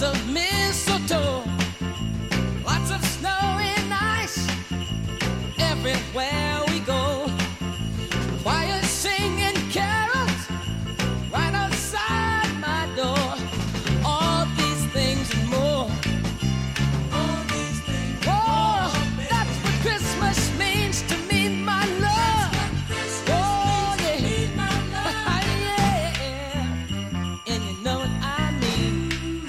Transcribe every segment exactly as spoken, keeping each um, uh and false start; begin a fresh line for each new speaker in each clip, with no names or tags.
of mistletoe, lots of snow and ice everywhere we go. Choir singing carols right outside my door. All these things and more. All these things. Oh, that's what Christmas means to me, my love. Oh, yeah. Yeah. And you know what I mean.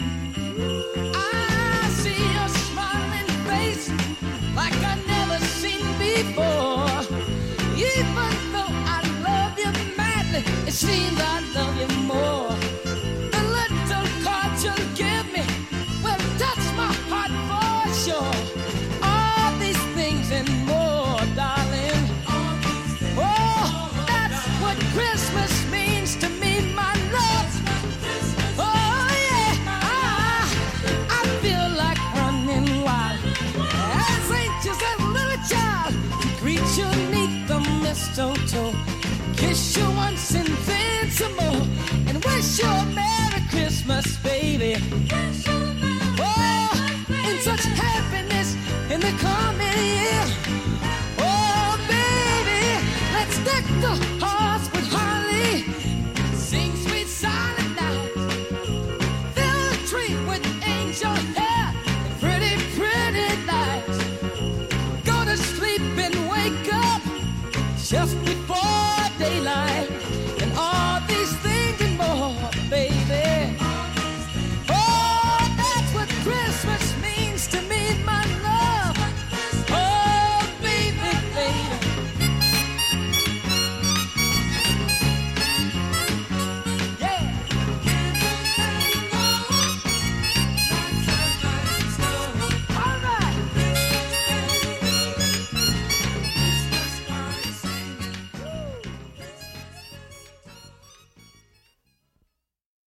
I see your smiling face like I never seen before. Even though I love you madly, it seems I love you more. The little cards you'll give me will touch my heart for sure. All these things and more, darling. Oh, that's what Christmas means to me, my love. Oh, yeah. I, I feel like running wild as anxious as a little child to greet you neath the mistletoe, kiss you once and then some more, and wish you a Merry Christmas, baby. Oh, in such happiness in the coming year. Oh, baby, let's deck the halls with holly, sing sweet silent night, fill the tree with angel hair and pretty, pretty lights. Go to sleep and wake up just before